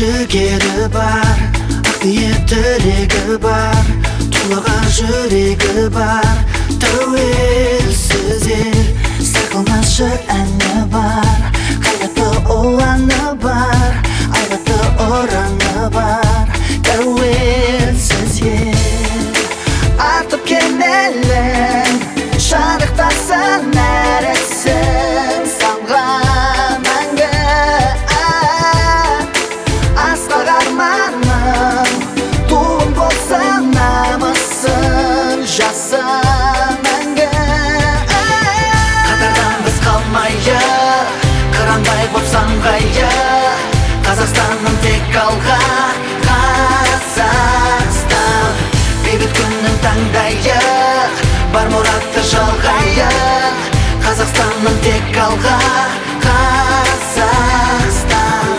жігері бар, ниеттілігі бар, тулаған жүрегі бар. Тәуелсіз ел, сақылмашы әні бар, қайратты ұланы бар, айбатты ұраны бар. Тәуелсіз ел, артып кемелің, шарықтасын әрісің самған мәңгі. Асқақ арманым, туым болсын намысын жасын мәңгі. Қатардан біз қалмайық, қырандай болсам ғайық, Қазақстанның тек алға. Қазақстан, бейбіт күннің таңдайық, бар мұратты жалғайық. Қазақстанның тек алға. Қазақстан.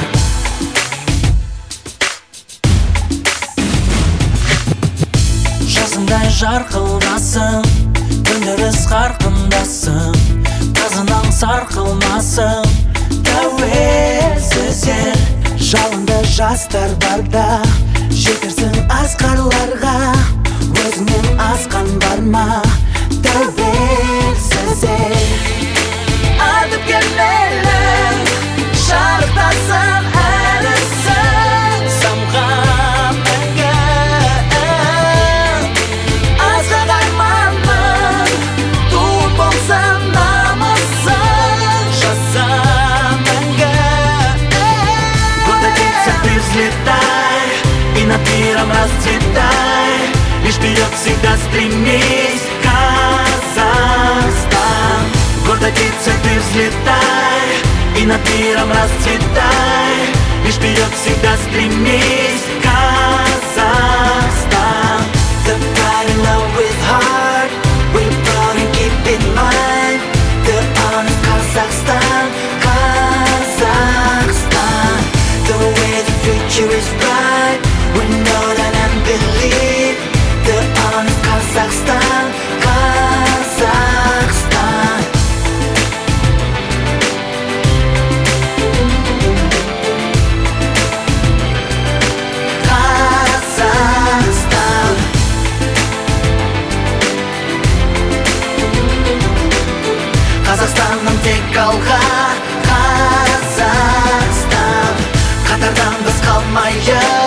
Жазындай жарқылдасын, өндіріс қарқындасың, тазынан сарқылмасын. Тәуелсіз ел, жалынды жастар барда, жетерсің асқарларға, өзіңнен асқан бар ма? Тәуелсіз ел, артып кемелің, шарықтасын әрісің самған мәңгі. Асқақ арманың, туып болсын намысын жасан мәңгі. Куда деться ты взлетай, и над миром расцветай, лишь вперед всегда стремись, Казахстан. Гордо птица ты взлетай, и над миром расцветай, лишь вперед всегда стремись, Казахстан. The pride and love with heart, we're proud and keep in mind, the honest Kazakhstan, Kazakhstan. The way the future is bright, we know that and believe, the honest Kazakhstan, Kazakhstan. Kazakhstan. Қазақстанның тек алға. Қазақстан, қатардан біз қалмайық.